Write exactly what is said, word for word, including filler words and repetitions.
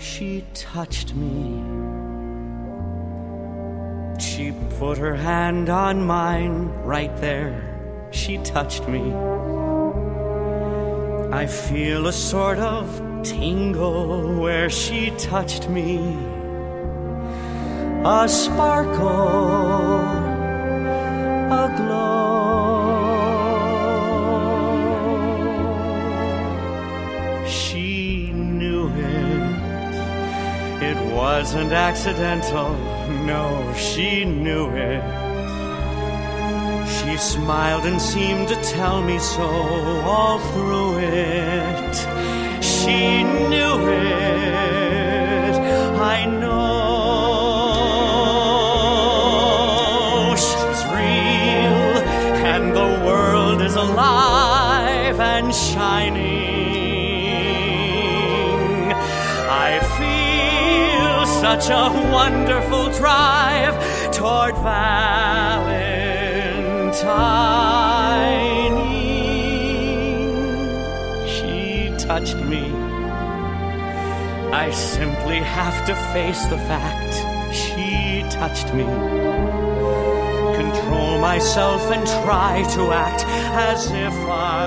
she touched me. She put her hand on mine right there. She touched me. I feel a sort of tingle where she touched me. A sparkle, a glow. She knew it. It wasn't accidental. No, she knew it. She smiled and seemed to tell me so all through it. She knew it. I know she's real, and the world is alive and shining. I feel such a wonderful drive toward Valentine. She touched me. I simply have to face the fact she touched me. Control myself and try to act as if I